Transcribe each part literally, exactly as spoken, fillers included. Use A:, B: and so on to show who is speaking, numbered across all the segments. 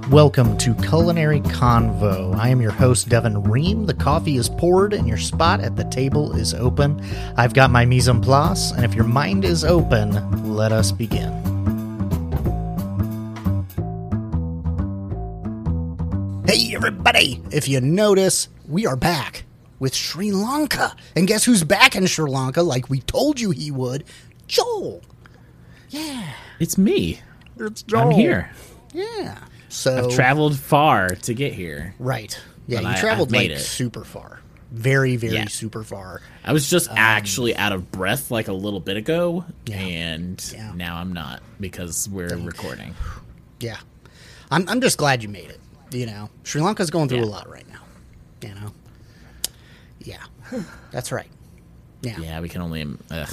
A: Welcome to Culinary Convo. I am your host, Devin Ream. The coffee is poured and your spot at the table is open. I've got my mise en place, and if your mind is open, let us begin. Hey, everybody! If you notice, we are back with Sri Lanka. And guess who's back in Sri Lanka like we told you he would? Joel. Yeah.
B: It's me.
A: It's Joel.
B: I'm here.
A: Yeah. So
B: I've traveled far to get here.
A: Right. Yeah,
B: But
A: you
B: I-
A: traveled
B: I've made
A: like
B: it.
A: super far. Very, very
B: Yeah.
A: super far.
B: I was just
A: Um,
B: actually out of breath like a little bit ago,
A: Yeah.
B: and
A: Yeah.
B: now I'm not because we're recording.
A: Yeah. I'm I'm just glad you made it. You know, Sri Lanka's going through
B: Yeah.
A: a lot right now. You know? Yeah. That's right. Yeah.
B: Yeah, we can only. Ugh.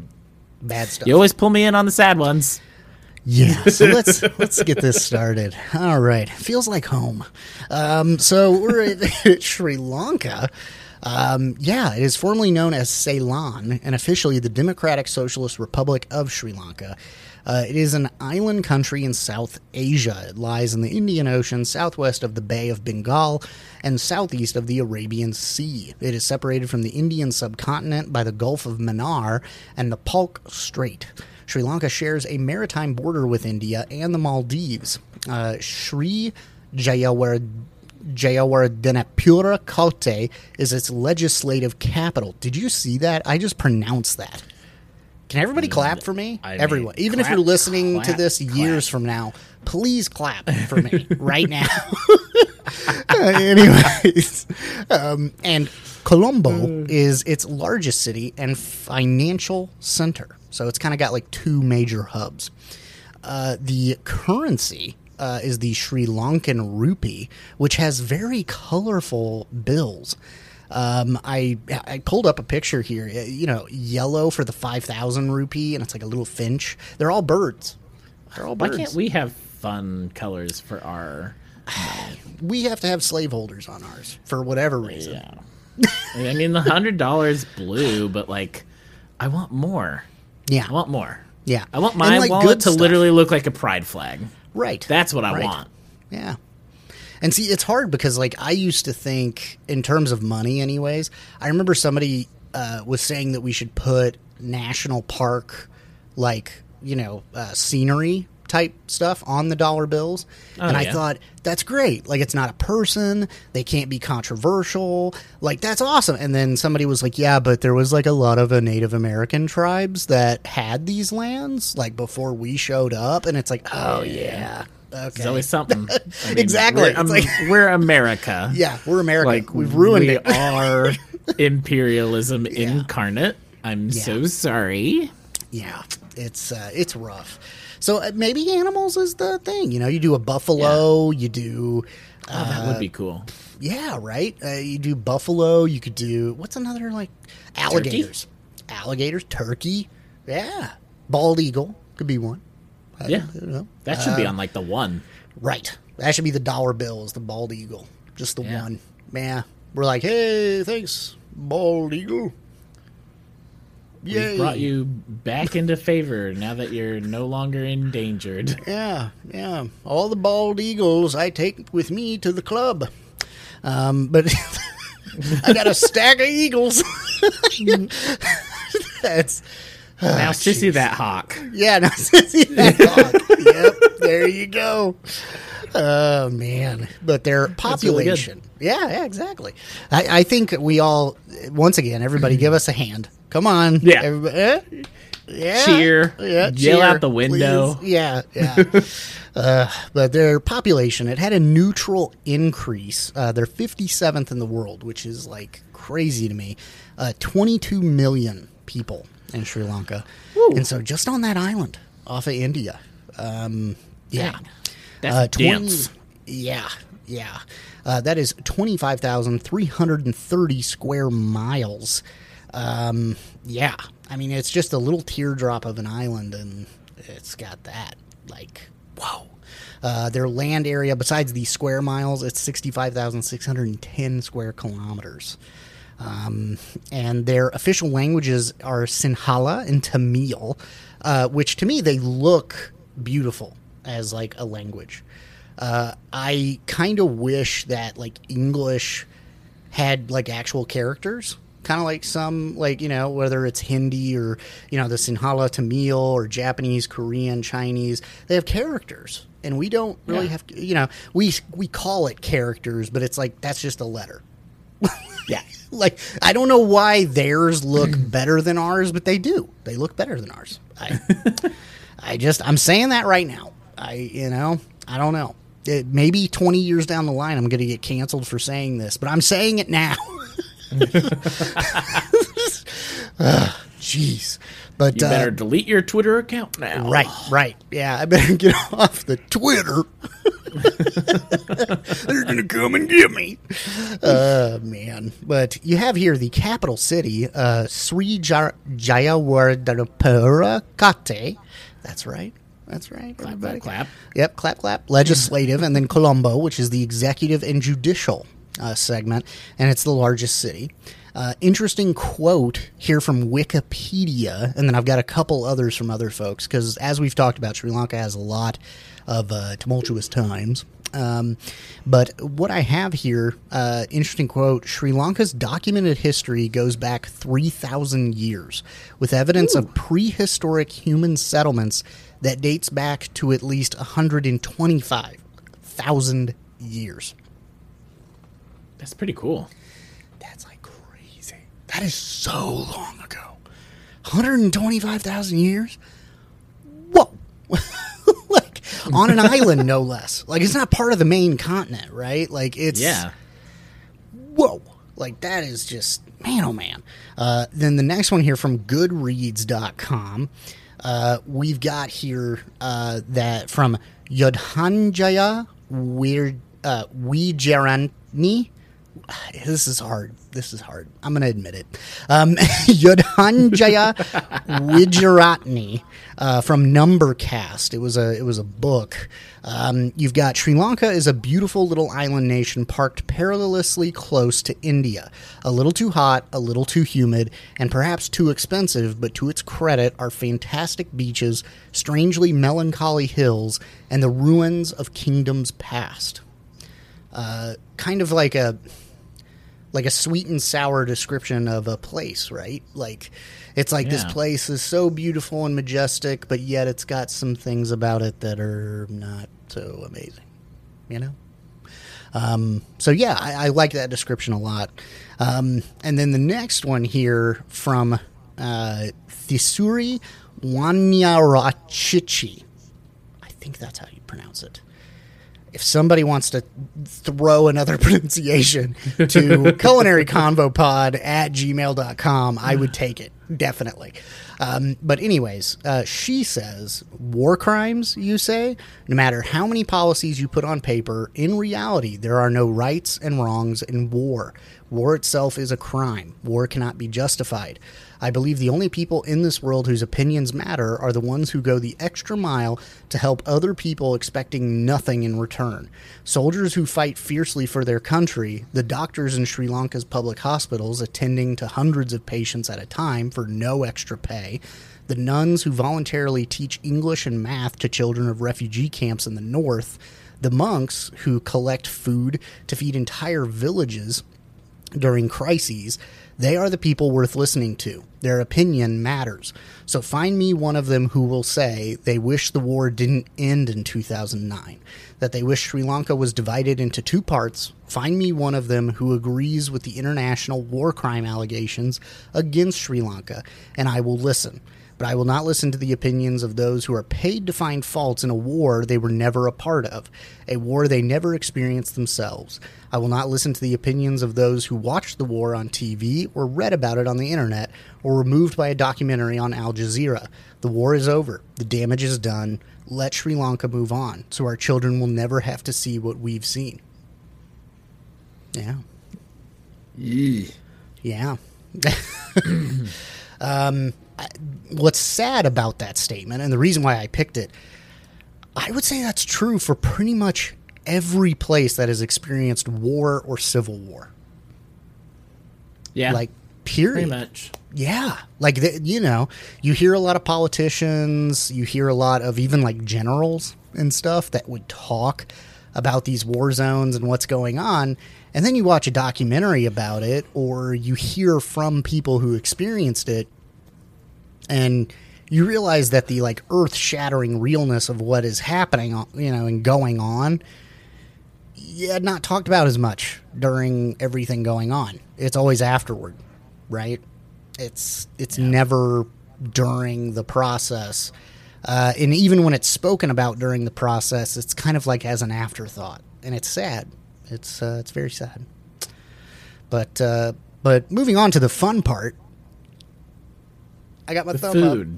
A: Bad stuff.
B: You always pull me in on the sad ones.
A: Yeah, so let's let's get this started. All right, feels like home. Um, so we're at Sri Lanka. Um, yeah, it is formerly known as Ceylon and officially the Democratic Socialist Republic of Sri Lanka. Uh, it is an island country in South Asia. It lies in the Indian Ocean, southwest of the Bay of Bengal, and southeast of the Arabian Sea. It is separated from the Indian subcontinent by the Gulf of Mannar and the Palk Strait. Sri Lanka shares a maritime border with India and the Maldives. Uh, Sri Jayawardena Jayawardenepura Kotte is its legislative capital. Did you see that? I just pronounced that. Can everybody clap for me?
B: I mean,
A: Everyone. Even if
B: clap,
A: you're listening to
B: clap,
A: this
B: clap.
A: years from now, please clap for me right now. Uh, anyways, um, and Colombo is its largest city and financial center. So it's kind of got like two major hubs. Uh, the currency uh, is the Sri Lankan rupee, which has very colorful bills. Um, I I pulled up a picture here. Uh, You know, yellow for the five thousand rupee, and it's like a little finch. They're all birds. They're all
B: Why
A: birds.
B: can't we have fun colors for our?
A: We have to have slaveholders on ours for whatever reason.
B: Yeah. I mean, the hundred dollars blue, but like, I want more.
A: Yeah.
B: I want more.
A: Yeah.
B: I want
A: And,
B: my
A: like,
B: wallet
A: good
B: to
A: stuff.
B: literally look like a pride flag.
A: Right.
B: That's what I
A: Right.
B: want.
A: Yeah. And see, it's hard because, like, I used to think, in terms of money anyways, I remember somebody uh, was saying that we should put national park, like, you know, uh, scenery type stuff on the dollar bills.
B: Oh,
A: and I
B: yeah.
A: thought, that's great. Like, it's not a person. They can't be controversial. Like, that's awesome. And then somebody was like, yeah, but there was, like, a lot of uh, Native American tribes that had these lands, like, before we showed up. And it's like, oh, yeah. Okay.
B: There's always something. I mean,
A: Exactly.
B: We're,
A: It's
B: um,
A: like-
B: we're America.
A: Yeah, we're America.
B: Like
A: We've ruined
B: we
A: it.
B: are imperialism incarnate. I'm
A: Yeah.
B: so sorry.
A: Yeah, it's uh, it's rough. So uh, maybe animals is the thing. You know, you do a buffalo. You do.
B: Oh,
A: Uh,
B: that would be cool.
A: yeah, right. Uh, you do buffalo. You could do what's another like alligators. Alligators, turkey. Yeah, bald eagle could be one. I
B: Yeah.
A: don't know.
B: That should be
A: Uh,
B: on like the one.
A: Right. That should be the dollar bills, the bald eagle. Just the
B: Yeah.
A: one. Yeah. We're like, hey, thanks, bald eagle. Yay.
B: We've brought you back into favor now that you're no longer endangered.
A: Yeah, yeah. All the bald eagles I take with me to the club. Um, but I got a stack of eagles. That's
B: now,
A: oh,
B: sissy
A: geez.
B: that hawk.
A: Yeah, no, see that dog. Yep, there you go. Oh man, but their
B: really good.
A: population. yeah, yeah, exactly. I, I think we all, once again, everybody, give us a hand. Come on,
B: Yeah.
A: Everybody, eh? Yeah,
B: Cheer.
A: yeah,
B: Yell
A: cheer,
B: out the window.
A: please. Yeah, yeah. uh, but their population, it had a neutral increase. Uh, they're fifty-seventh in the world, which is like crazy to me. Uh, twenty-two million people in Sri Lanka,
B: Woo.
A: and so just on that island off of India. Um, yeah.
B: Dang. That's
A: Uh, twenty
B: dense.
A: Yeah, yeah. Uh, that is twenty-five thousand three hundred thirty square miles. Um, yeah. I mean, it's just a little teardrop of an island, and it's got that. Like, whoa. Uh, their land area, besides the square miles, it's sixty-five thousand six hundred ten square kilometers. Um, and their official languages are Sinhala and Tamil, uh, which to me, they look beautiful as like a language. Uh, I kind of wish that like English had like actual characters, kind of like some like, you know, whether it's Hindi or, you know, the Sinhala Tamil or Japanese, Korean, Chinese, they have characters, and we don't really
B: Yeah.
A: have, you know, we we call it characters, but it's like that's just a letter.
B: Yeah.
A: Like, I don't know why theirs look better than ours, but they do. They look better than ours. I, I just, I'm saying that right now. I, you know, I don't know. It, maybe twenty years down the line, I'm going to get canceled for saying this, but I'm saying it now. Jeez. But,
B: You better
A: uh,
B: delete your Twitter account now.
A: right, right. Yeah, I better get off the Twitter. They're going to come and get me. Uh, man. But you have here the capital city, uh, Sri Jaya- Jayawardenepura Kate. That's right. That's right,
B: Clap,
A: everybody.
B: clap, clap.
A: Yep, clap, clap. Legislative, and then Colombo, which is the executive and judicial uh, segment, and it's the largest city. Uh, interesting quote here from Wikipedia, and then I've got a couple others from other folks, because as we've talked about, Sri Lanka has a lot of uh, tumultuous times. Um, but what I have here, uh, interesting quote, Sri Lanka's documented history goes back three thousand years, with evidence
B: Ooh.
A: of prehistoric human settlements that dates back to at least one hundred twenty-five thousand years.
B: That's pretty cool.
A: That's like crazy. That is so long ago. one hundred twenty-five thousand years? Whoa. Like, on an island, no less. Like, it's not part of the main continent, right? Like, it's...
B: Yeah.
A: Whoa. Like, that is just... Man, oh, man. Uh, then the next one here from goodreads dot com. Uh, we've got here uh, that from Yodhanjaya Weir, uh, Wijarani. This is hard. This is hard. I'm going to admit it. Um, Yodhanjaya Wijaratni uh, from Numbercast. It was a it was a book. Um, you've got Sri Lanka is a beautiful little island nation parked perilously close to India. A little too hot, a little too humid, and perhaps too expensive, but to its credit are fantastic beaches, strangely melancholy hills, and the ruins of kingdoms past. Uh, kind of like a... like a sweet and sour description of a place, right? Like, it's like this
B: Yeah.
A: place is so beautiful and majestic, but yet it's got some things about it that are not so amazing, you know? Um, so, yeah, I, I like that description a lot. Um, and then the next one here from uh, Thisuri Wanyarachichi. I think that's how you pronounce it. If somebody wants to throw another pronunciation to culinaryconvopod at gmail dot com, I would take it, definitely. Um, but anyways, uh, she says, war crimes, you say? No matter how many policies you put on paper, in reality, there are no rights and wrongs in war. War itself is a crime. War cannot be justified. I believe the only people in this world whose opinions matter are the ones who go the extra mile to help other people expecting nothing in return. Soldiers who fight fiercely for their country, the doctors in Sri Lanka's public hospitals attending to hundreds of patients at a time for no extra pay, the nuns who voluntarily teach English and math to children of refugee camps in the north, the monks who collect food to feed entire villages during crises. They are the people worth listening to. Their opinion matters. So find me one of them who will say they wish the war didn't end in two thousand nine, that they wish Sri Lanka was divided into two parts. Find me one of them who agrees with the international war crime allegations against Sri Lanka, and I will listen. But I will not listen to the opinions of those who are paid to find faults in a war they were never a part of, a war they never experienced themselves. I will not listen to the opinions of those who watched the war on T V or read about it on the internet or were moved by a documentary on Al Jazeera. The war is over. The damage is done. Let Sri Lanka move on so our children will never have to see what we've seen. Yeah.
B: Yee.
A: Yeah. um, I, what's sad about that statement, and the reason why I picked it, I would say that's true for pretty much every place that has experienced war or civil war.
B: Yeah.
A: Like, period.
B: Pretty much.
A: Yeah. Like, the, you know, you hear a lot of politicians, you hear a lot of even like generals and stuff that would talk about these war zones and what's going on. And then you watch a documentary about it, or you hear from people who experienced it, and you realize that the like earth-shattering realness of what is happening, you know, and going on, yeah, not talked about as much during everything going on. It's always afterward, right? It's it's yeah. never during the process. Uh, and even when it's spoken about during the process, it's kind of like as an afterthought, and it's sad. It's uh, it's very sad. But uh, but moving on to the fun part, I got my
B: the
A: thumb
B: food.
A: up.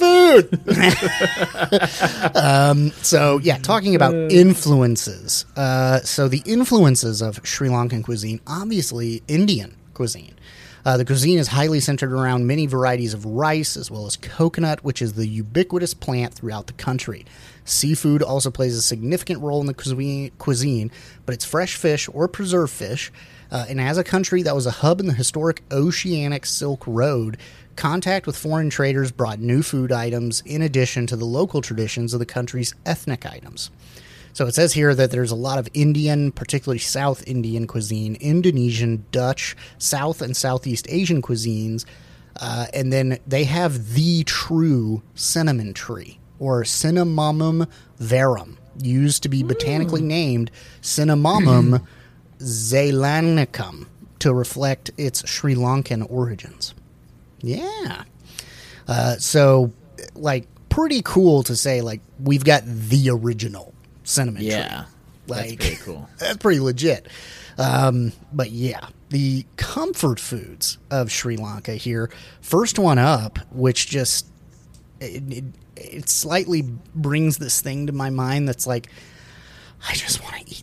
A: The food. um, so yeah, talking about influences. Uh, so the influences of Sri Lankan cuisine, obviously Indian cuisine. Uh, the cuisine is highly centered around many varieties of rice, as well as coconut, which is the ubiquitous plant throughout the country. Seafood also plays a significant role in the cuisine, cuisine but it's fresh fish or preserved fish. Uh, and as a country that was a hub in the historic Oceanic Silk Road, contact with foreign traders brought new food items in addition to the local traditions of the country's ethnic items. So it says here that there's a lot of Indian, particularly South Indian cuisine, Indonesian, Dutch, South and Southeast Asian cuisines, uh, and then they have the true cinnamon tree, or Cinnamomum verum, used to be botanically mm. named Cinnamomum zeylanicum to reflect its Sri Lankan origins. Yeah. Uh, so, like, pretty cool to say, like, we've got the original cinnamon
B: yeah,
A: tree.
B: Like, that's pretty cool.
A: That's pretty legit. Um, but yeah, the comfort foods of Sri Lanka here. First one up, which just it, it, it slightly brings this thing to my mind that's like, I just want to eat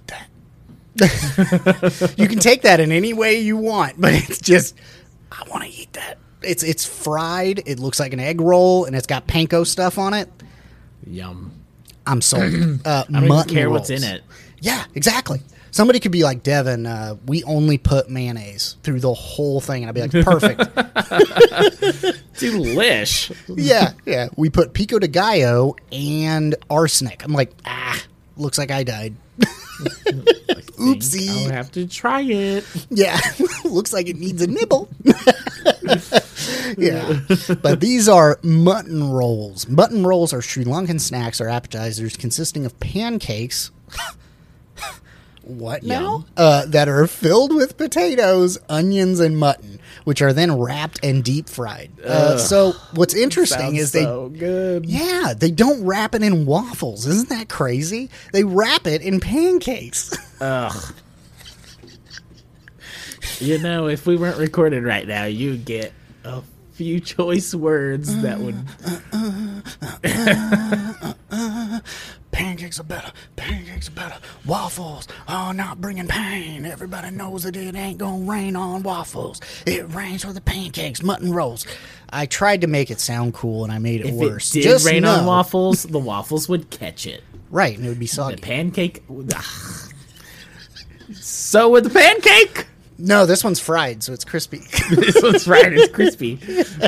A: that. You can take that in any way you want, but it's just, I want to eat that. It's it's fried. It looks like an egg roll, and it's got panko stuff on it.
B: Yum.
A: I'm sold. Uh,
B: I don't even care
A: rolls.
B: what's in it.
A: Yeah, exactly. Somebody could be like, Devin, uh, we only put mayonnaise through the whole thing. And I'd be like, perfect.
B: Delish.
A: yeah, yeah. We put pico de gallo and arsenic. I'm like, ah, looks like I died. Oopsie.
B: I'll have to try it.
A: Yeah, looks like it needs a nibble. Yeah, but these are mutton rolls. Mutton rolls are Sri Lankan snacks or appetizers consisting of pancakes. What now? Uh, that are filled with potatoes, onions, and mutton, which are then wrapped and deep fried. Uh, so what's interesting is they,
B: so good.
A: Yeah, they don't wrap it in waffles. Isn't that crazy? They wrap it in pancakes.
B: Ugh. You know, if we weren't recorded right now, you'd get a few choice words that would.
A: Pancakes are better. Pancakes are better. Waffles are not bringing pain. Everybody knows that it ain't gonna rain on waffles. It rains for the pancakes, mutton rolls. I tried to make it sound cool, and I made it
B: if
A: worse.
B: If it did
A: Just
B: rain
A: know.
B: on waffles, the waffles would catch it.
A: Right, and it would be soggy.
B: The pancake. Ugh. So with the pancake.
A: No, this one's fried, so it's crispy.
B: This one's fried, it's crispy.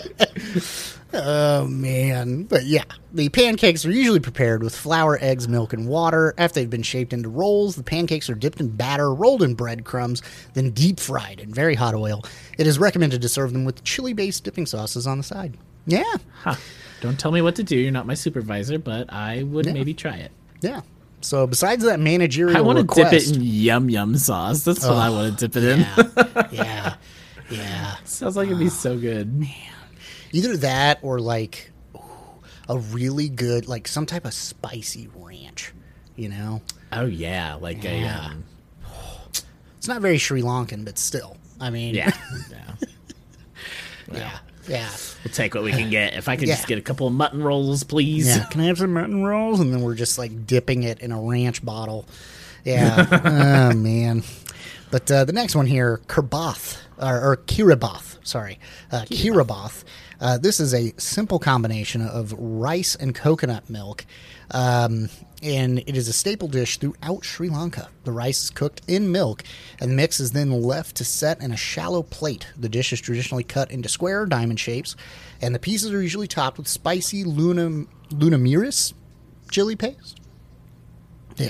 A: Oh, man. But yeah, the pancakes are usually prepared with flour, eggs, milk, and water. After they've been shaped into rolls, the pancakes are dipped in batter, rolled in breadcrumbs, then deep fried in very hot oil. It is recommended to serve them with chili-based dipping sauces on the side. Yeah.
B: Huh. Don't tell me what to do. You're not my supervisor, but I would yeah. maybe try it.
A: Yeah. So besides that managerial
B: I want to
A: request,
B: dip it in yum yum sauce. That's what oh, I want to dip it
A: yeah, in. yeah. Yeah.
B: Sounds like it'd be so good.
A: Man. Either that or like ooh, a really good, like some type of spicy ranch, you know?
B: Oh, yeah. Like yeah. a. Um...
A: It's not very Sri Lankan, but still. I mean.
B: Yeah. yeah.
A: Well, yeah. Yeah.
B: We'll take what we can get. If I could
A: yeah.
B: just get a couple of mutton rolls, please.
A: Yeah. Can I have some mutton rolls? And then we're just like dipping it in a ranch bottle. Yeah. Oh, man. But uh, the next one here, Kirbath, or, or Kiribath, sorry. Uh, Kiribath. Uh, this is a simple combination of rice and coconut milk, um, and it is a staple dish throughout Sri Lanka. The rice is cooked in milk, and the mix is then left to set in a shallow plate. The dish is traditionally cut into square or diamond shapes, and the pieces are usually topped with spicy luna, lunamiris chili paste. Yeah.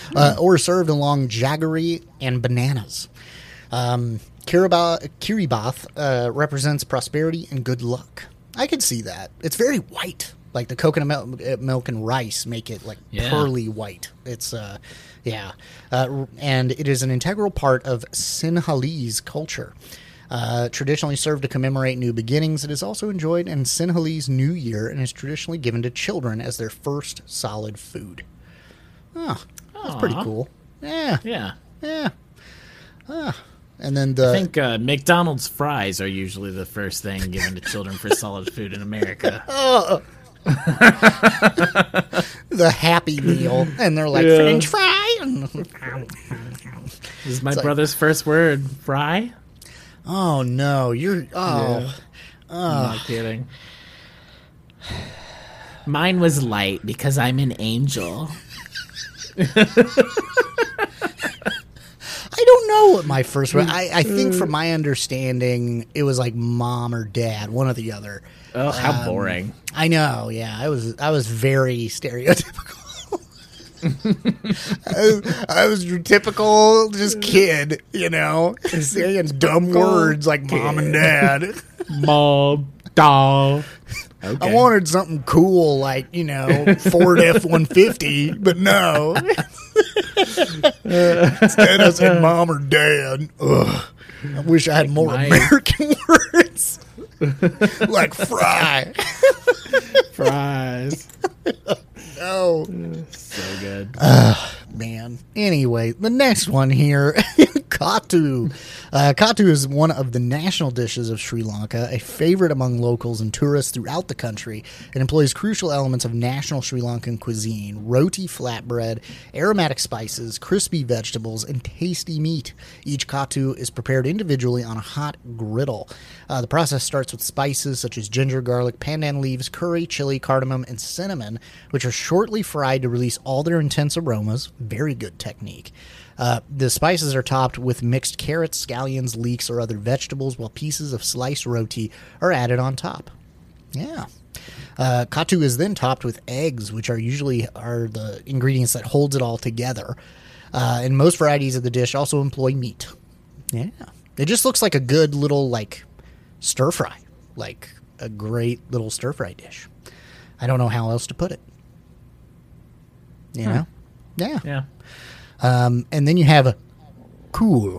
A: uh, or served along jaggery and bananas. Um, Kiribati, Kiribati uh, represents prosperity and good luck. I could see that. It's very white. Like the coconut milk, milk and rice make it like
B: Yeah.
A: pearly white. It's, uh, yeah. Uh, and it is an integral part of Sinhalese culture. Uh, traditionally served to commemorate new beginnings, it is also enjoyed in Sinhalese New Year and is traditionally given to children as their first solid food. Oh, that's
B: Aw.
A: pretty cool. Yeah,
B: Yeah.
A: yeah. Ah. And then the
B: I think uh, McDonald's fries are usually the first thing given to children for solid food in America.
A: the Happy Meal, and they're like
B: Yeah.
A: French fry.
B: This is my
A: like-
B: brother's first word. Fry?
A: Oh no, you're oh.
B: I'm not kidding. Mine was light because I'm an angel.
A: I don't know what my first one. I, I think from my understanding, it was like mom or dad, one or the other.
B: Oh, how
A: Um,
B: boring.
A: I know, yeah. I was I was very stereotypical. I, I was your typical just kid, you know, saying dumb words like mom and dad.
B: Mom, dog. Okay.
A: I wanted something cool like, you know, Ford F one fifty, but no. Instead I said mom or dad. Ugh. I wish I had more
B: my-
A: American words. Like fry.
B: Fries.
A: Oh,
B: So good.
A: man. Anyway, the next one here, Katu. Uh, Katu is one of the national dishes of Sri Lanka, a favorite among locals and tourists throughout the country. It employs crucial elements of national Sri Lankan cuisine: roti flatbread, aromatic spices, crispy vegetables, and tasty meat. Each Katu is prepared individually on a hot griddle. Uh, the process starts with spices such as ginger, garlic, pandan leaves, curry, chili, cardamom, and cinnamon, which are shortly fried to release all their intense aromas. Very good technique. Uh, the spices are topped with mixed carrots, scallions, leeks, or other vegetables, while pieces of sliced roti are added on top. Yeah. Uh, Katu is then topped with eggs, which are usually are the ingredients that holds it all together. Uh, and most varieties of the dish also employ meat. Yeah. It just looks like a good little, like, stir fry. Like, a great little stir fry dish. I don't know how else to put it. You
B: Hmm.
A: know? Yeah.
B: Yeah.
A: Um, and then you have a cool.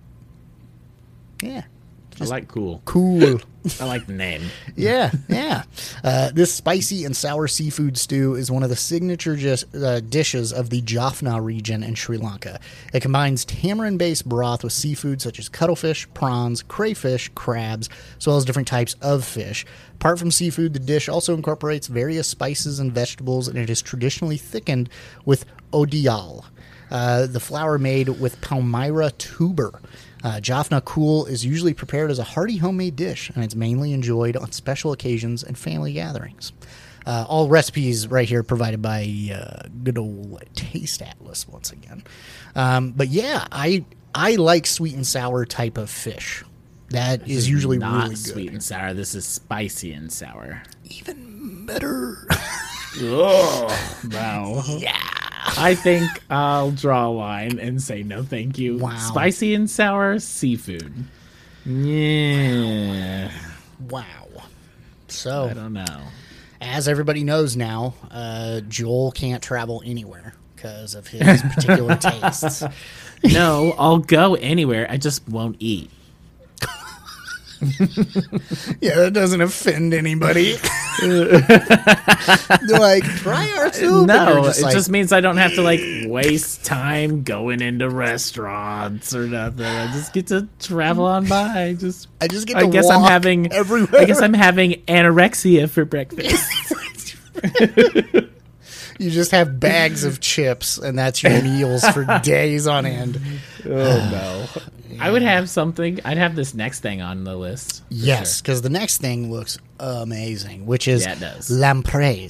A: Yeah.
B: I like cool.
A: Cool.
B: I like the name.
A: Yeah, yeah. Uh, this spicy and sour seafood stew is one of the signature just, uh, dishes of the Jaffna region in Sri Lanka. It combines tamarind-based broth with seafood such as cuttlefish, prawns, crayfish, crabs, as well as different types of fish. Apart from seafood, the dish also incorporates various spices and vegetables, and it is traditionally thickened with odial, uh, the flour made with palmyra tuber. Uh, Jaffna Kool is usually prepared as a hearty homemade dish, and it's mainly enjoyed on special occasions and family gatherings. Uh, all recipes right here provided by uh, good old Taste Atlas once again. Um, but yeah, I I like sweet and sour type of fish. That is usually
B: not
A: really good.
B: sweet and sour. This is spicy and sour.
A: Even better.
B: Oh, wow.
A: Yeah.
B: I think I'll draw a line and say no thank you.
A: Wow.
B: Spicy and sour seafood. Yeah.
A: Wow. So,
B: I don't know.
A: as everybody knows now, uh, Joel can't travel anywhere because of his particular tastes.
B: No, I'll go anywhere. I just won't eat.
A: Yeah, that doesn't offend anybody. They're like, try our soup. and
B: No,
A: you're
B: it
A: just like,
B: just means I don't have to like waste time going into restaurants or nothing. I just get to travel on by. Just
A: I just get
B: I
A: to
B: guess I'm
A: walk
B: having
A: everywhere.
B: I guess I'm having anorexia for breakfast.
A: You just have bags of chips, and that's your meals for days on end.
B: Oh no. I would have something. I'd have this next thing on the list. for
A: Yes,
B: sure.
A: because the next thing looks amazing, which is
B: Yeah, it does.
A: lampreys,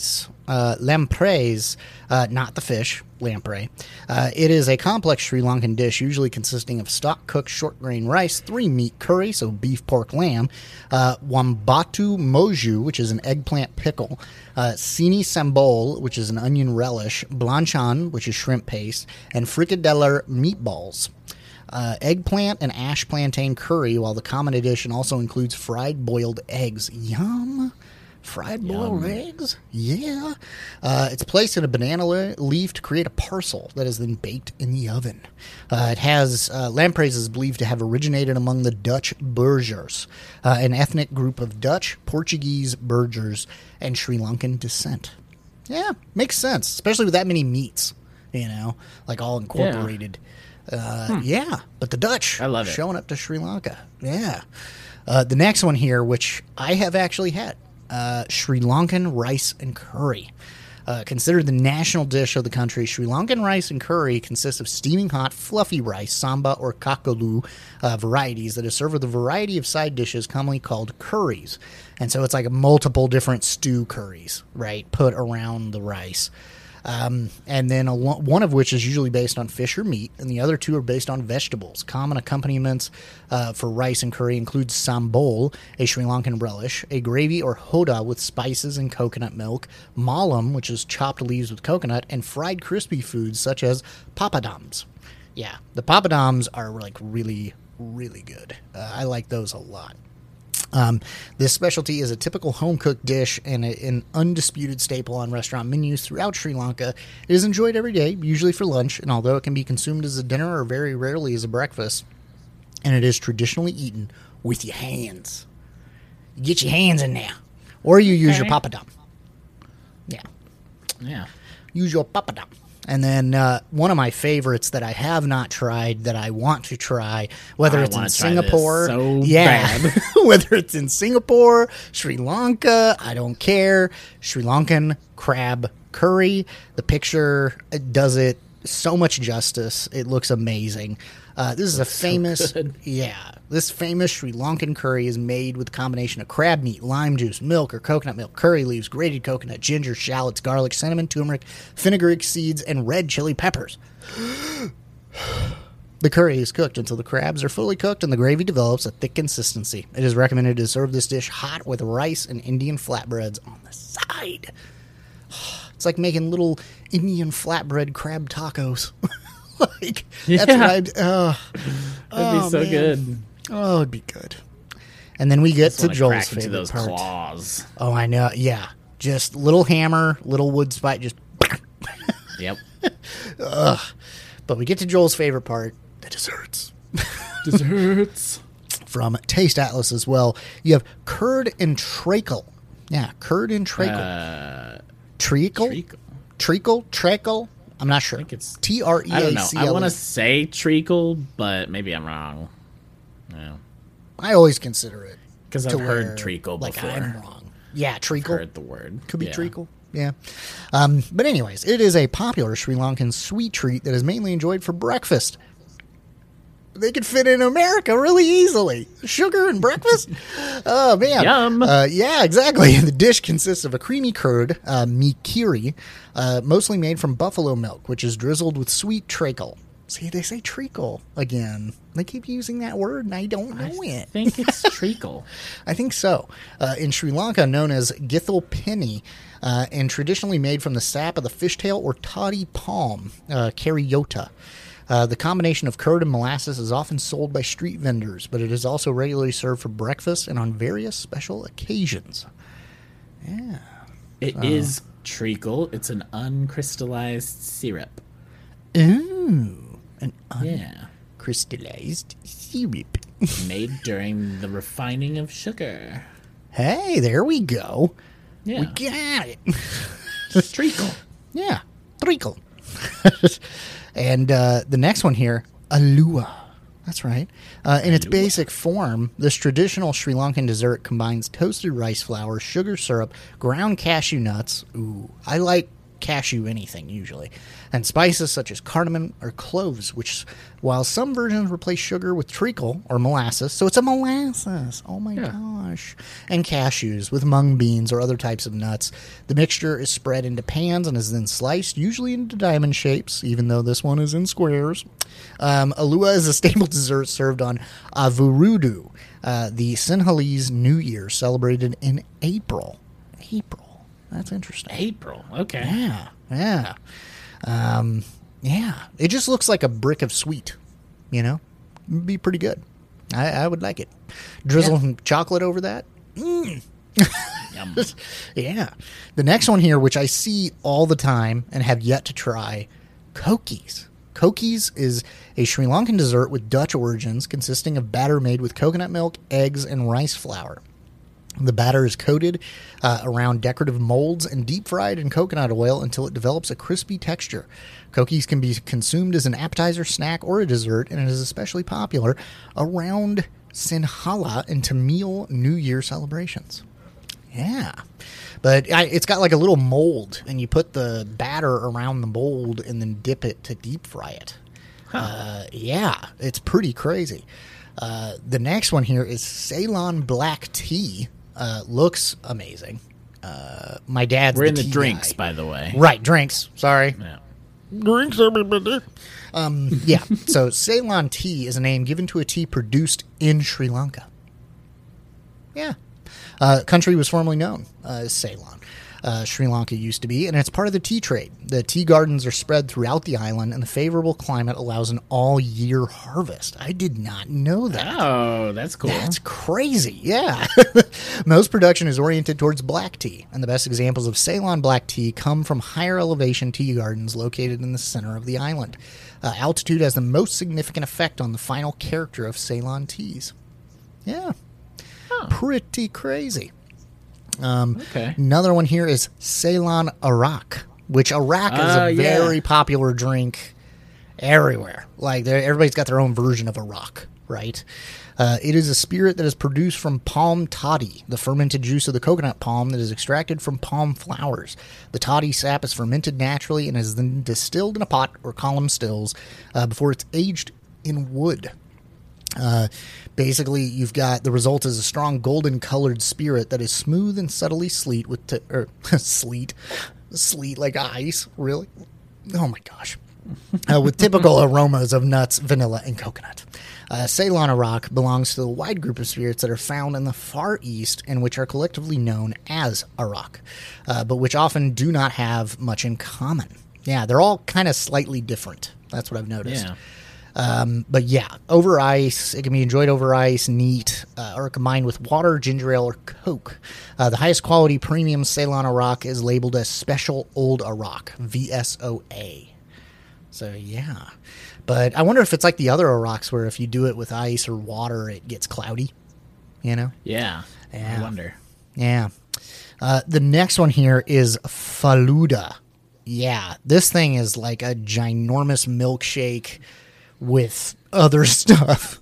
A: uh, lampreys, uh, not the fish, lamprey. Uh, it is a complex Sri Lankan dish, usually consisting of stock cooked short grain rice, three meat curry, so beef, pork, lamb, uh, wambatu moju, which is an eggplant pickle, uh, sini sambol, which is an onion relish, blanchan, which is shrimp paste, and frikadeller meatballs. Uh, eggplant and ash plantain curry, while the common addition also includes fried boiled eggs. Yum! Fried boiled
B: Yum.
A: eggs? Yeah. Uh, it's placed in a banana le- leaf to create a parcel that is then baked in the oven. Uh, it has, uh, lampreys is believed to have originated among the Dutch Burgers, uh, an ethnic group of Dutch, Portuguese, Burgers, and Sri Lankan descent. Yeah, makes sense, especially with that many meats, you know, like all incorporated. Yeah. Uh, hmm. yeah, but the Dutch
B: I love it.
A: Showing up to Sri Lanka. Yeah. Uh, the next one here, which I have actually had, uh, Sri Lankan rice and curry. Uh, considered the national dish of the country, Sri Lankan rice and curry consists of steaming hot, fluffy rice, samba or kakadu uh, varieties that is served with a variety of side dishes commonly called curries. And so it's like multiple different stew curries, right, put around the rice. Um, and then a lo- one of which is usually based on fish or meat, and the other two are based on vegetables. Common accompaniments uh, for rice and curry include sambol, a Sri Lankan relish, a gravy or hoda with spices and coconut milk, malam, which is chopped leaves with coconut, and fried crispy foods such as papadums. Yeah, the papadums are like really, really good. Uh, I like those a lot. Um, this specialty is a typical home-cooked dish and a, an undisputed staple on restaurant menus throughout Sri Lanka. It is enjoyed every day, usually for lunch, and although it can be consumed as a dinner or very rarely as a breakfast, and it is traditionally eaten with your hands. You get your hands in there. Or you use
B: Okay.
A: your papadum. Yeah.
B: Yeah.
A: Use your papadum. And then uh, one of my favorites that I have not tried that I want to try, whether
B: I
A: it's in
B: wanna try this
A: Singapore,
B: so
A: yeah,
B: bad.
A: whether it's in Singapore, Sri Lanka, I don't care. Sri Lankan crab curry. The picture does it so much justice. It looks amazing. Uh, this is a famous,
B: good.
A: yeah, this famous Sri Lankan curry is made with a combination of crab meat, lime juice, milk or coconut milk, curry leaves, grated coconut, ginger, shallots, garlic, cinnamon, turmeric, fenugreek seeds, and red chili peppers. The curry is cooked until the crabs are fully cooked and the gravy develops a thick consistency. It is recommended to serve this dish hot with rice and Indian flatbreads on the side. It's like making little Indian flatbread crab tacos. Like, that's
B: Yeah.
A: what I'd, uh,
B: That'd
A: oh,
B: be so
A: man.
B: good.
A: Oh, it'd be good. And then we get
B: Just
A: to
B: wanna
A: Joel's
B: crack into
A: favorite
B: those
A: part.
B: claws.
A: Oh, I know. Yeah. Just little hammer, little wood spike, just.
B: Yep.
A: But we get to Joel's favorite part, the desserts.
B: Desserts.
A: From Taste Atlas as well. You have curd and treacle. Yeah, curd and treacle.
B: Uh,
A: treacle?
B: treacle.
A: Treacle? Treacle? I'm not sure.
B: I think it's-
A: T R E
B: I don't know.
A: A C L E.
B: I want to say treacle, but maybe I'm wrong. Yeah.
A: I always consider it.
B: Because
A: to
B: I've heard
A: where,
B: treacle
A: like,
B: before.
A: I'm wrong. Yeah, treacle.
B: Heard the word.
A: Could be
B: Yeah.
A: treacle. Yeah. Um, but anyways, it is a popular Sri Lankan sweet treat that is mainly enjoyed for breakfast. They could fit in America really easily. Sugar and breakfast? Oh, man.
B: Yum.
A: Uh, yeah, exactly. The dish consists of a creamy curd, uh, mikiri, uh, mostly made from buffalo milk, which is drizzled with sweet treacle. See, they say treacle again. They keep using that word, and I don't know
B: I
A: it.
B: think it's treacle.
A: I think so. Uh, in Sri Lanka, known as githal penny, uh, and traditionally made from the sap of the fishtail or toddy palm, uh, karyota. Uh, the combination of curd and molasses is often sold by street vendors, but it is also regularly served for breakfast and on various special occasions. Yeah.
B: It is treacle. It's an uncrystallized syrup.
A: Ooh, an
B: Yeah.
A: uncrystallized syrup.
B: Made during the refining of sugar.
A: Hey, there we go.
B: Yeah.
A: We got it.
B: treacle.
A: Yeah, treacle. And uh, the next one here, alua. That's right. Uh, in its
B: Alua.
A: basic form, this traditional Sri Lankan dessert combines toasted rice flour, sugar syrup, ground cashew nuts. Ooh, I like cashew anything, usually. And spices such as cardamom or cloves, which, while some versions replace sugar with treacle or molasses, so it's a molasses, oh my
B: Yeah.
A: gosh, and cashews with mung beans or other types of nuts. The mixture is spread into pans and is then sliced, usually into diamond shapes, even though this one is in squares. Um, Alua is a staple dessert served on Avurudu, uh, the Sinhalese New Year, celebrated in April. April. That's interesting.
B: April. Okay.
A: Yeah, yeah. Um, yeah. It just looks like a brick of sweet, you know? It'd be pretty good. I, I would like it. Drizzle
B: Yeah.
A: some chocolate over that. Mm.
B: Yum.
A: Yeah. The next one here, which I see all the time and have yet to try, Kokis. Kokis is a Sri Lankan dessert with Dutch origins consisting of batter made with coconut milk, eggs, and rice flour. The batter is coated uh, around decorative molds and deep fried in coconut oil until it develops a crispy texture. Kokis can be consumed as an appetizer, snack, or a dessert, and it is especially popular around Sinhala and Tamil New Year celebrations. Yeah. But I, it's got like a little mold, and you put the batter around the mold and then dip it to deep fry it.
B: Huh.
A: Uh, yeah, it's pretty crazy. Uh, the next one here is Ceylon black tea. Uh, looks amazing. Uh, my dad's
B: We're
A: the
B: in the
A: tea
B: drinks,
A: guy.
B: by the way.
A: Right, drinks. Sorry.
B: Yeah.
A: Drinks, everybody. Um, yeah, so Ceylon tea is a name given to a tea produced in Sri Lanka. Yeah. Uh, country was formerly known uh, as Ceylon. Uh, Sri Lanka used to be, and it's part of the tea trade. The tea gardens are spread throughout the island, and the favorable climate allows an all-year harvest. I did not know that.
B: Oh, that's cool.
A: That's crazy, yeah. Most production is oriented towards black tea, and the best examples of Ceylon black tea come from higher elevation tea gardens located in the center of the island. Uh, altitude has the most significant effect on the final character of Ceylon teas. Yeah.
B: Huh.
A: Pretty crazy. Um,
B: Okay.
A: Another one here is Ceylon Arak, which Arak is
B: Uh,
A: a
B: yeah.
A: very popular drink everywhere. Like, they're- everybody's got their own version of Arak, right? Uh, it is a spirit that is produced from palm toddy, the fermented juice of the coconut palm that is extracted from palm flowers. The toddy sap is fermented naturally and is then distilled in a pot or column stills uh, before it's aged in wood. Uh, basically, you've got the result is a strong golden colored spirit that is smooth and subtly sleet with t- or sleet, sleet like ice. Really? Oh my gosh! Uh, with typical aromas of nuts, vanilla, and coconut. Uh, Ceylon Arak belongs to the wide group of spirits that are found in the Far East and which are collectively known as Arak, uh, but which often do not have much in common. Yeah, they're all kind of slightly different. That's what I've noticed.
B: Yeah.
A: Um, but yeah, over ice, it can be enjoyed over ice, neat, uh, or combined with water, ginger ale, or Coke. Uh, the highest quality premium Ceylon Arak is labeled as Special Old Arak, V S O A. So yeah. But I wonder if it's like the other Araks where if you do it with ice or water, it gets cloudy, you know?
B: Yeah.
A: Yeah.
B: I wonder.
A: Yeah. Uh, the next one here is Faluda. Yeah, this thing is like a ginormous milkshake with other stuff.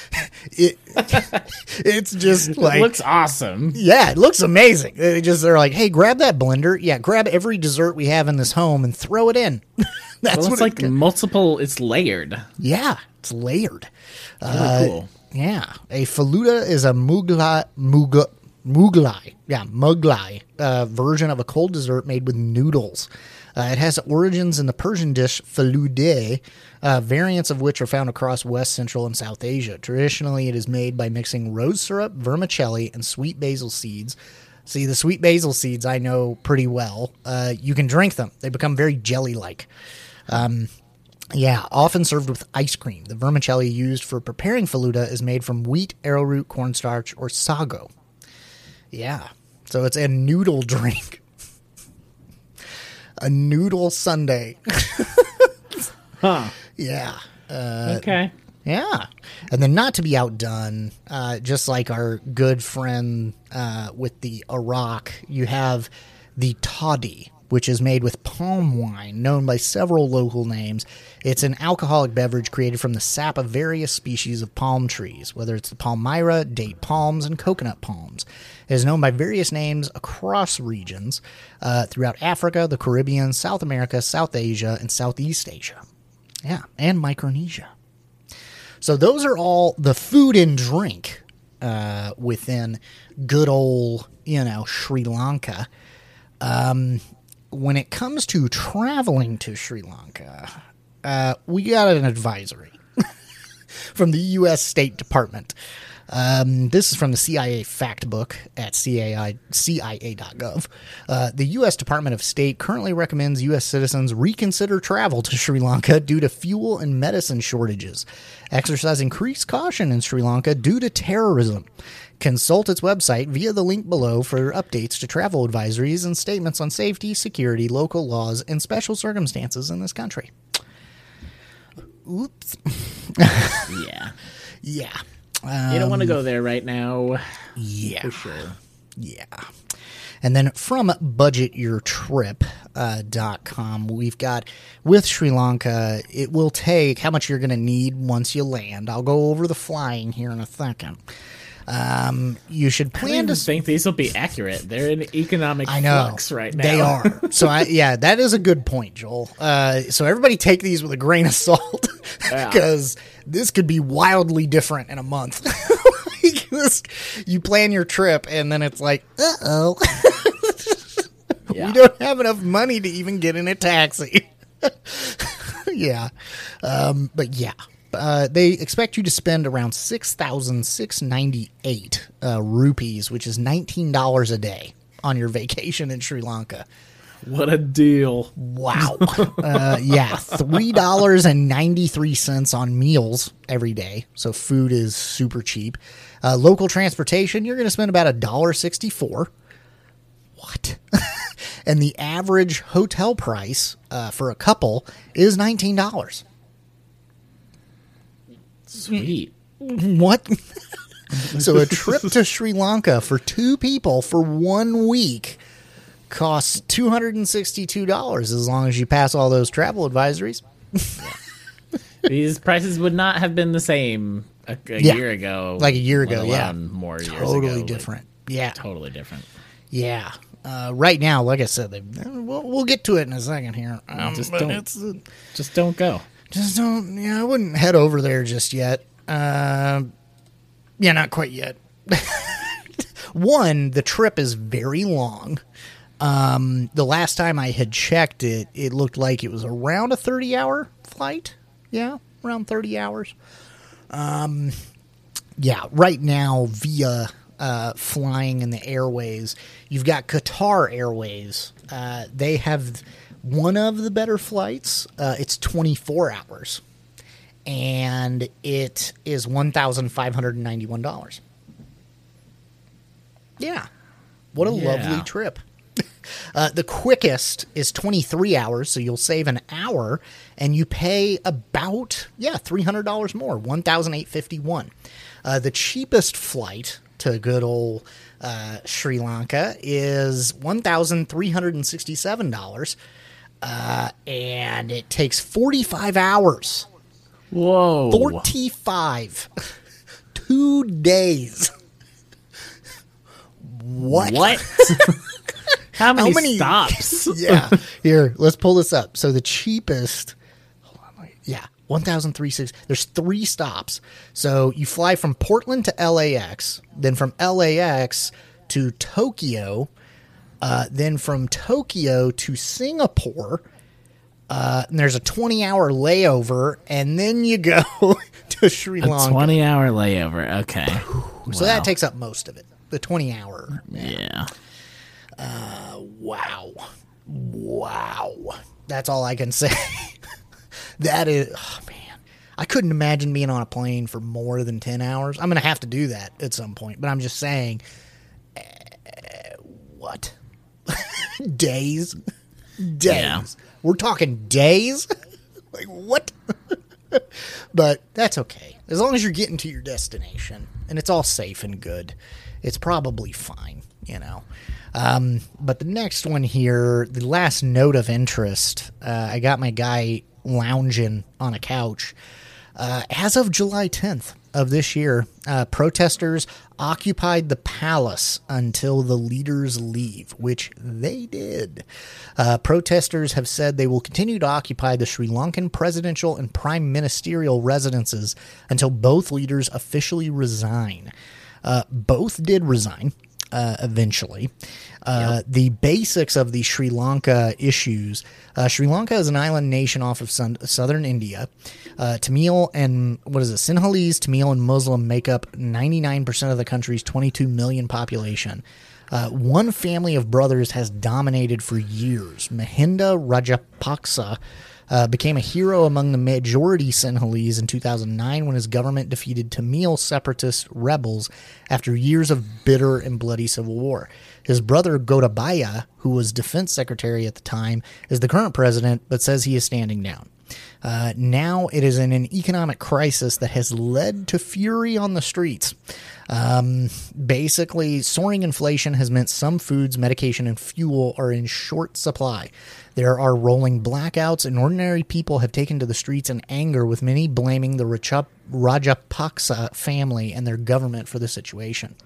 A: it it's just like
B: It looks awesome.
A: yeah, it looks amazing. They just they're like, hey, grab that blender. Yeah, grab every dessert we have in this home and throw it in. That's
B: Well,
A: what
B: it's like
A: it,
B: multiple. It's layered.
A: yeah, it's layered.
B: Really
A: Uh,
B: cool.
A: Yeah, a faluda is a Mughlai, Mugh, Mughlai, yeah, Mughlai uh, version of a cold dessert made with noodles. Uh, it has origins in the Persian dish falude, uh, variants of which are found across West, Central, and South Asia. Traditionally, it is made by mixing rose syrup, vermicelli, and sweet basil seeds. See, the sweet basil seeds I know pretty well. Uh, you can drink them. They become very jelly-like. Um, yeah, often served with ice cream. The vermicelli used for preparing faluda is made from wheat, arrowroot, cornstarch, or sago. Yeah, so it's a noodle drink. A noodle sundae.
B: Huh.
A: Yeah. Uh,
B: Okay.
A: Yeah. And then not to be outdone, uh, just like our good friend uh, with the Arak, you have the toddy, which is made with palm wine, known by several local names. It's an alcoholic beverage created from the sap of various species of palm trees, whether it's the palmyra, date palms, and coconut palms. It is known by various names across regions uh, throughout Africa, the Caribbean, South America, South Asia, and Southeast Asia. Yeah, and Micronesia. So those are all the food and drink uh, within good old, you know, Sri Lanka. Um, when it comes to traveling to Sri Lanka, uh, we got an advisory from the U S State Department. Um, this is from the C I A fact book at C I A dot gov. Uh, the U S Department of State currently recommends U S citizens reconsider travel to Sri Lanka due to fuel and medicine shortages. Exercise increased caution in Sri Lanka due to terrorism. Consult its website via the link below for updates to travel advisories and statements on safety, security, local laws, and special circumstances in this country. Oops.
B: Yeah.
A: Yeah.
B: Um, you don't want to go there right now.
A: Yeah.
B: For sure.
A: Yeah. And then from budget your trip dot com, we've got with Sri Lanka, it will take how much you're going to need once you land. I'll go over the flying here in a second. Um, you should plan
B: I don't
A: to
B: think these will be accurate. They're in economic
A: I know,
B: flux right now.
A: They are. So I, yeah, that is a good point, Joel. Uh, so everybody take these with a grain of salt because yeah. This could be wildly different in a month. You plan your trip and then it's like, uh-oh. Yeah. We don't have enough money to even get in a taxi. Yeah. Um, but yeah. Uh, they expect you to spend around six thousand six hundred ninety-eight uh, rupees, which is nineteen dollars a day, on your vacation in Sri Lanka.
B: What a deal.
A: Wow. uh, yeah, three dollars and ninety-three cents on meals every day, so food is super cheap. Uh, local transportation, you're going to spend about one dollar sixty-four. What? And the average hotel price uh, for a couple is nineteen dollars.
B: Sweet.
A: What? So a trip to Sri Lanka for two people for one week costs two hundred sixty-two dollars as long as you pass all those travel advisories.
B: These prices would not have been the same a, a
A: yeah.
B: year ago.
A: Like a year ago, yeah.
B: More years
A: totally
B: ago.
A: different.
B: Like,
A: yeah.
B: Totally different.
A: Yeah. Uh, right now, like I said, they, we'll, we'll get to it in a second here. Um,
B: just,
A: but
B: don't,
A: it's, uh,
B: just don't go.
A: Just don't, yeah, I wouldn't head over there just yet. Uh, yeah, not quite yet. One, the trip is very long. Um, the last time I had checked it, it looked like it was around a thirty-hour flight. Yeah, around thirty hours. Um, yeah, right now, via uh, flying in the airways, you've got Qatar Airways. Uh, they have one of the better flights. Uh, it's twenty-four hours. And it is one thousand five hundred ninety-one dollars. Yeah. What a
B: yeah.
A: lovely trip. Uh, the quickest is twenty-three hours, so you'll save an hour, and you pay about, yeah, three hundred dollars more, one thousand eight hundred fifty-one dollars. Uh, the cheapest flight to good old uh, Sri Lanka is one thousand three hundred sixty-seven dollars, uh, and it takes forty-five hours.
B: Whoa.
A: forty-five. Two days. What?
B: What? How many,
A: How many
B: stops?
A: Yeah. Here, let's pull this up. So the cheapest, hold on, wait, yeah, one thousand three hundred sixty. There's three stops. So you fly from Portland to L A X, then from L A X to Tokyo, uh, then from Tokyo to Singapore. Uh, and there's a twenty-hour layover, and then you go to Sri Lanka.
B: A twenty-hour layover. Okay.
A: So
B: wow.
A: that takes up most of it. The twenty-hour.
B: Yeah.
A: Uh, wow. Wow. That's all I can say. That is, oh man. I couldn't imagine being on a plane for more than ten hours. I'm going to have to do that at some point, but I'm just saying, uh, what? Days? Days.
B: Yeah.
A: We're talking days? Like, what? But that's okay. As long as you're getting to your destination and it's all safe and good, it's probably fine. you know. Um, but the next one here, the last note of interest, uh, I got my guy lounging on a couch. Uh, as of July tenth of this year, uh, protesters occupied the palace until the leaders leave, which they did. Uh, protesters have said they will continue to occupy the Sri Lankan presidential and prime ministerial residences until both leaders officially resign. Uh, both did resign. Uh, eventually. Uh, yep. The basics of the Sri Lanka issues. Uh, Sri Lanka is an island nation off of sun- southern India. Uh, Tamil and, what is it, Sinhalese, Tamil, and Muslim make up ninety-nine percent of the country's twenty-two million population. Uh, one family of brothers has dominated for years. Mahinda Rajapaksa Uh, became a hero among the majority Sinhalese in two thousand nine when his government defeated Tamil separatist rebels after years of bitter and bloody civil war. His brother Gotabaya, who was defense secretary at the time, is the current president, but says he is standing down. Uh, now it is in an economic crisis that has led to fury on the streets. Um, basically, soaring inflation has meant some foods, medication, and fuel are in short supply. There are rolling blackouts, and ordinary people have taken to the streets in anger, with many blaming the Rajapaksa family and their government for the situation.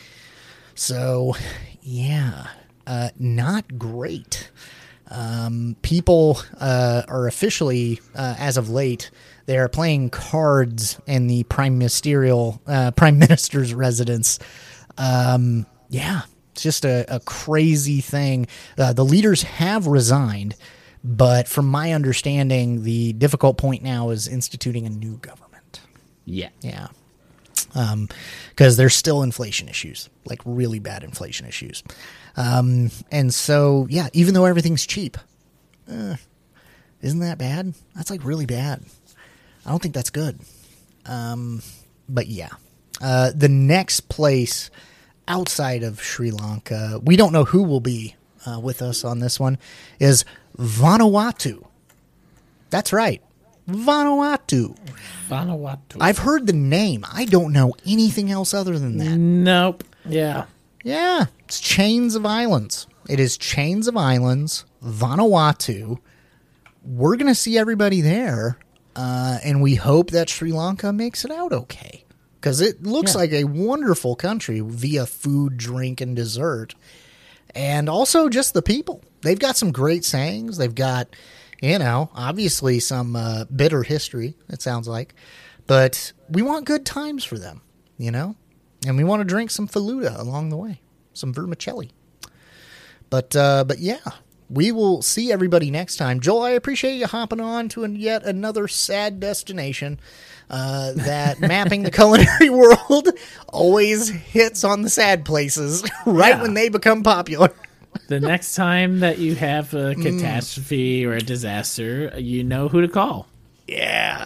A: So, yeah, uh, not great. Um, people uh, are officially, uh, as of late, they are playing cards in the prime ministerial uh, prime minister's residence. Um, yeah, it's just a, a crazy thing. Uh, the leaders have resigned, but from my understanding, the difficult point now is instituting a new government.
B: Yeah,
A: yeah, um, because there's still inflation issues, like really bad inflation issues. Um, and so, yeah, even though everything's cheap, uh, isn't that bad? That's like really bad. I don't think that's good. Um, but yeah, uh, the next place outside of Sri Lanka, we don't know who will be uh, with us on this one, is Vanuatu. That's right. Vanuatu.
B: Vanuatu.
A: I've heard the name. I don't know anything else other than that.
B: Nope. Yeah.
A: Yeah, it's chains of islands. It is chains of islands, Vanuatu. We're going to see everybody there, uh, and we hope that Sri Lanka makes it out okay. Because it looks yeah. like a wonderful country via food, drink, and dessert. And also just the people. They've got some great sayings. They've got, you know, obviously some uh, bitter history, it sounds like. But we want good times for them, you know? And we want to drink some Faluda along the way, some vermicelli. But uh, but yeah, we will see everybody next time. Joel, I appreciate you hopping on to an, yet another sad destination. Uh, that mapping the culinary world always hits on the sad places right yeah. when they become popular.
B: The next time that you have a catastrophe mm. or a disaster, you know who to call.
A: Yeah.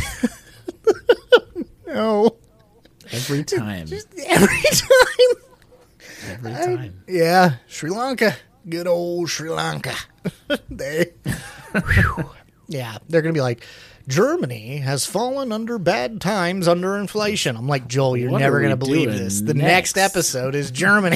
A: No.
B: Every time.
A: Just every time.
B: Every time.
A: I, yeah. Sri Lanka. Good old Sri Lanka. they, yeah. They're going to be like, Germany has fallen under bad times under inflation. I'm like, Joel, you're
B: what
A: never going to believe this. The next? next episode is Germany.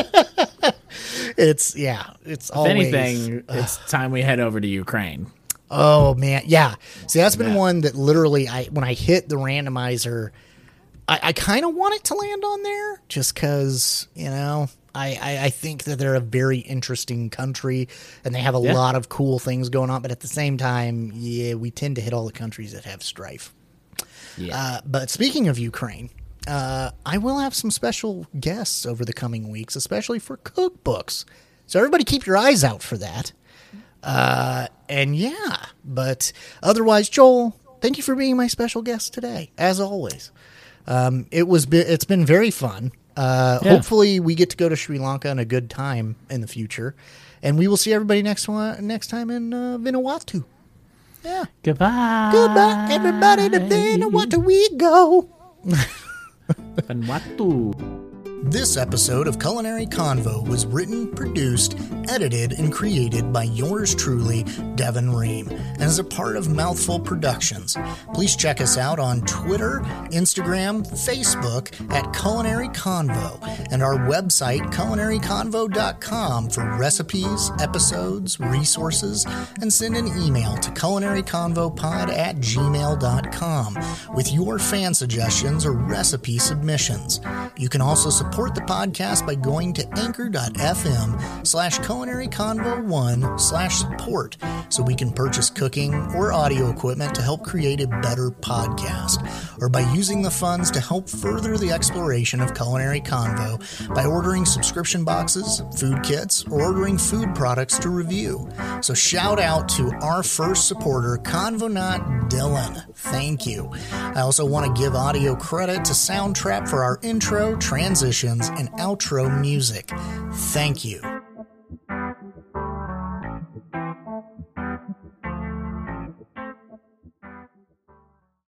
A: It's, yeah. It's
B: if
A: always.
B: anything, uh, it's time we head over to Ukraine.
A: Oh, man. Yeah. See, that's been
B: yeah.
A: one that literally, I when I hit the randomizer, I, I kind of want it to land on there just because, you know, I, I, I think that they're a very interesting country and they have a yeah. lot of cool things going on. But at the same time, yeah, we tend to hit all the countries that have strife. Yeah. Uh, but speaking of Ukraine, uh, I will have some special guests over the coming weeks, especially for cookbooks. So everybody keep your eyes out for that. Uh, and yeah, but otherwise, Joel, thank you for being my special guest today, as always. Um, it was, it's been very fun. Uh, yeah. Hopefully we get to go to Sri Lanka in a good time in the future, and we will see everybody next one, next time in, uh, Vanuatu. Yeah.
B: Goodbye.
A: Goodbye, everybody. To Vanuatu we go.
B: Vanuatu.
A: This episode of Culinary Convo was written, produced, edited, and created by yours truly, Devin Ream, and is a part of Mouthful Productions. Please check us out on Twitter, Instagram, Facebook at Culinary Convo, and our website, culinary convo dot com, for recipes, episodes, resources, and send an email to culinaryconvopod at gmail dot com with your fan suggestions or recipe submissions. You can also support Support the podcast by going to anchor.fm slash culinaryconvo1 slash support so we can purchase cooking or audio equipment to help create a better podcast, or by using the funds to help further the exploration of Culinary Convo by ordering subscription boxes, food kits, or ordering food products to review. So shout out to our first supporter, Convonaut Dylan. Thank you. I also want to give audio credit to Soundtrap for our intro, transition, and outro music. Thank you.